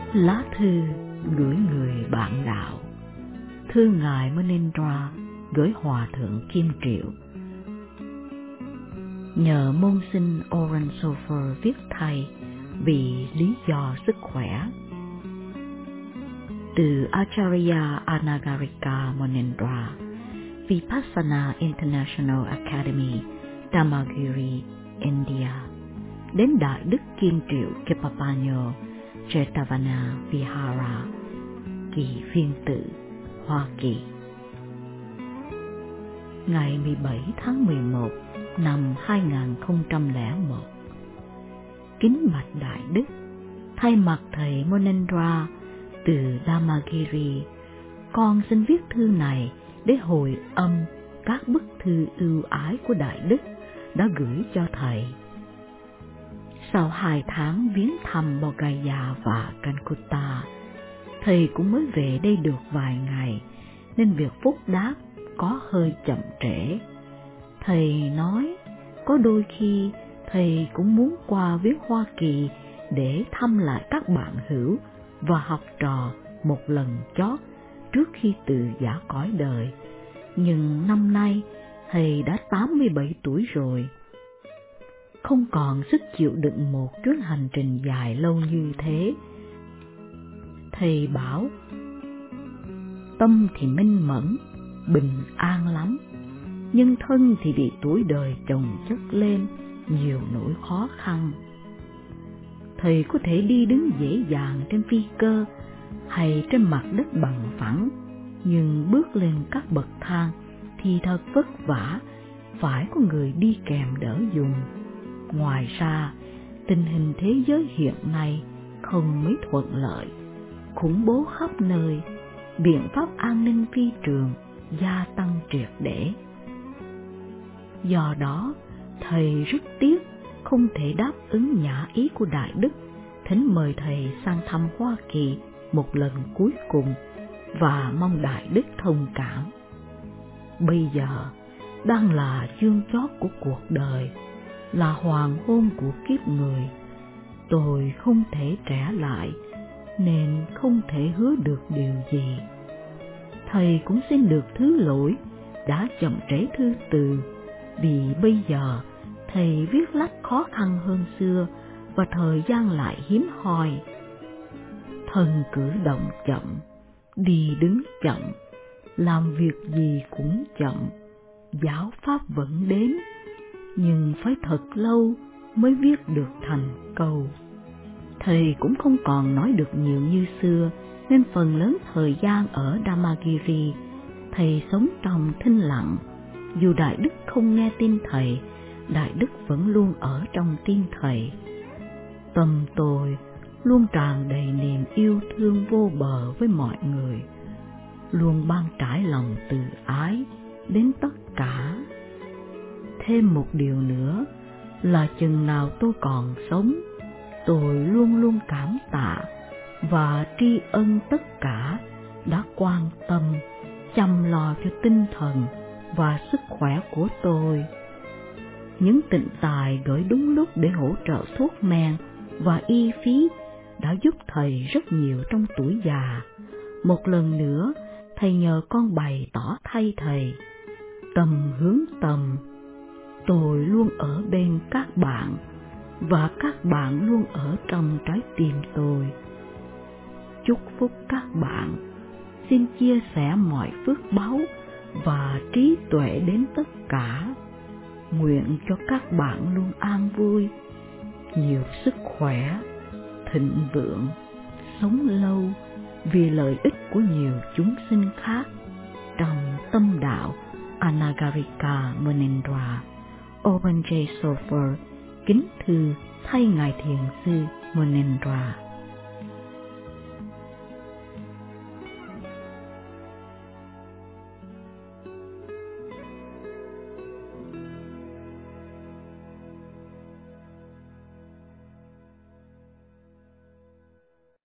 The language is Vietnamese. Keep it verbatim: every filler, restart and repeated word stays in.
Lá thư gửi người bạn đạo. Thư ngài Munindra gửi Hòa thượng Kim Triệu. Nhờ môn sinh Oren Sofer viết thay vì lý do sức khỏe. Từ Acharya Anagarika Munindra, Vipassana International Academy, Dhammagiri, India, đến Đại Đức Kim Triệu Kepapanyo, Jetavana Vihara, Kỳ Phiên Tự, Hoa Kỳ. Ngày mười bảy tháng mười một năm hai nghìn không trăm lẻ một. Kính bạch Đại Đức, thay mặt thầy Munindra từ Dhammagiri, con xin viết thư này để hồi âm các bức thư ưu ái của Đại Đức đã gửi cho thầy. Sau hai tháng viếng thăm Bodh và Calcutta, thầy cũng mới về đây được vài ngày, nên việc phúc đáp có hơi chậm trễ. Thầy nói, có đôi khi thầy cũng muốn qua viếng Hoa Kỳ để thăm lại các bạn hữu và học trò một lần chót trước khi từ giã cõi đời. Nhưng năm nay thầy đã tám mươi bảy tuổi rồi, không còn sức chịu đựng một chuyến hành trình dài lâu như thế. Thầy bảo, tâm thì minh mẫn, bình an lắm, nhưng thân thì bị tuổi đời chồng chất lên nhiều nỗi khó khăn. Thầy có thể đi đứng dễ dàng trên phi cơ hay trên mặt đất bằng phẳng, nhưng bước lên các bậc thang thì thật vất vả, phải có người đi kèm đỡ dùng. Ngoài ra, tình hình thế giới hiện nay không mấy thuận lợi, khủng bố khắp nơi, biện pháp an ninh phi trường gia tăng triệt để. Do đó, thầy rất tiếc không thể đáp ứng nhã ý của Đại Đức thỉnh mời thầy sang thăm Hoa Kỳ một lần cuối cùng và mong Đại Đức thông cảm. Bây giờ đang là chương chót của cuộc đời, là hoàng hôn của kiếp người. Tôi không thể trẻ lại nên không thể hứa được điều gì. Thầy cũng xin được thứ lỗi đã chậm trễ thư từ, vì bây giờ thầy viết lách khó khăn hơn xưa và thời gian lại hiếm hoi. Thân cử động chậm, đi đứng chậm, làm việc gì cũng chậm, giáo pháp vẫn đến, nhưng phải thật lâu mới viết được thành câu. Thầy cũng không còn nói được nhiều như xưa, nên phần lớn thời gian ở Dhammagiri, thầy sống trong thinh lặng. Dù Đại Đức không nghe tin thầy, Đại Đức vẫn luôn ở trong tim thầy. Tâm tôi luôn tràn đầy niềm yêu thương vô bờ với mọi người, luôn ban trải lòng từ ái đến tất cả. Thêm một điều nữa là chừng nào tôi còn sống, tôi luôn luôn cảm tạ và tri ân tất cả đã quan tâm, chăm lo cho tinh thần và sức khỏe của tôi. Những tịnh tài gửi đúng lúc để hỗ trợ thuốc men và y phí đã giúp thầy rất nhiều trong tuổi già. Một lần nữa, thầy nhờ con bày tỏ thay thầy. Tâm hướng tâm, tôi luôn ở bên các bạn, và các bạn luôn ở trong trái tim tôi. Chúc phúc các bạn, xin chia sẻ mọi phước báu và trí tuệ đến tất cả. Nguyện cho các bạn luôn an vui, nhiều sức khỏe, thịnh vượng, sống lâu vì lợi ích của nhiều chúng sinh khác. Trong tâm đạo Anagarika Munindra, Oren J. Sofer kính thư thay ngài thiền sư Munindra.